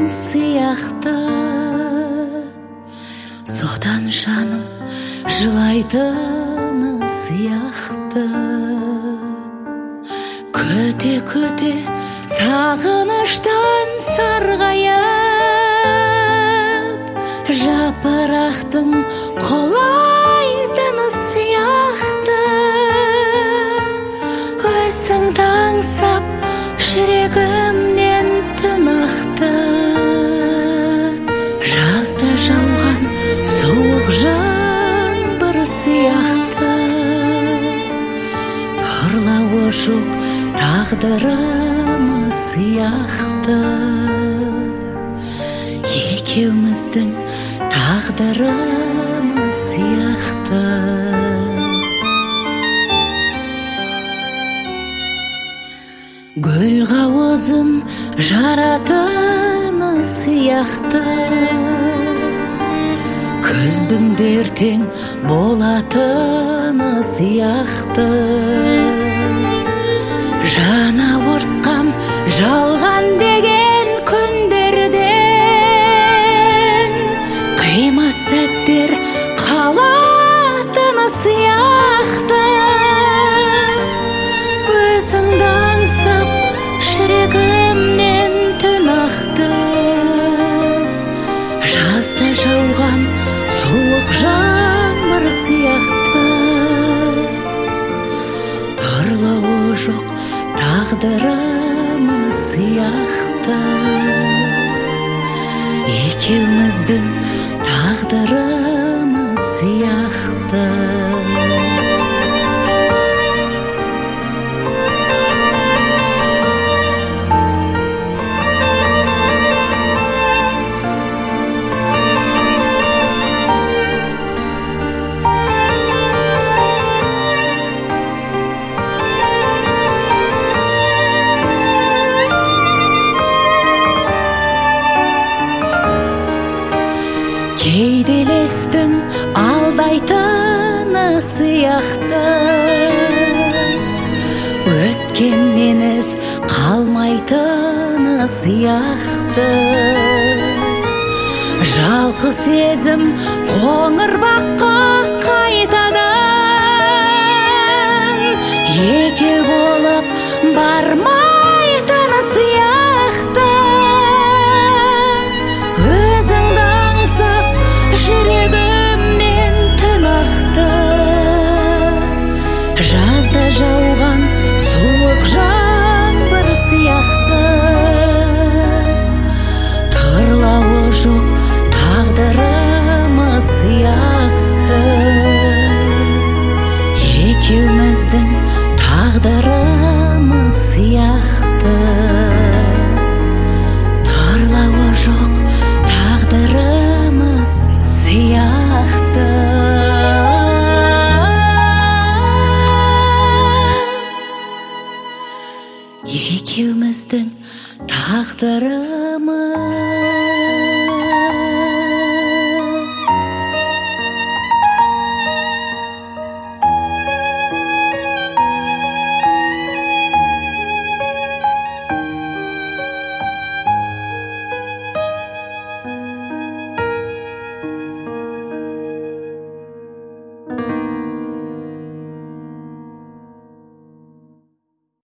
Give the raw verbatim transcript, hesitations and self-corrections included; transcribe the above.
сияқты, содан жаным жылайтыны сияқты. Көте-көте сағыныштан сарғайып, жапырақтың құлайтыны сияқты. Өзіңді аңсап жүрегімнен түн ақты, жазда жауған суық жаңбыр сияқты. Торлауы жоқ тағдырымыз сияқты, екеуміздің тағдырымыз сияқты. Гүл қауызын жаратыны сияқты, күздің дертең болатыны сияқты. Жана ортқан жалған деген күндерден қима сәттер қалатыны сияқты. Өзіңді аңсап жүрегімнен түн ақты, жазда жауған суық жаңбыр сияқты. Торлауы жоқ тағдырымыз сияқты, екеуміздің тағдырымыз сияқты. Кейделестің алдайтыны сияқты, өткеннен із қалмайтыны сияқты. Жалқы сезім қоңыр баққа қайтадан екеу болып бармайтыны сияқты. Өзіңді аңсап жүрегімнен түн ақты, жазда жауған суық жаңбыр сияқты. Торлауы жоқ тағдырымыз сияқты, екеуміздің тағдырымыз сияқты. Торлауы жоқ тағдырымыз сияқты, екеуміздің тағдырымыз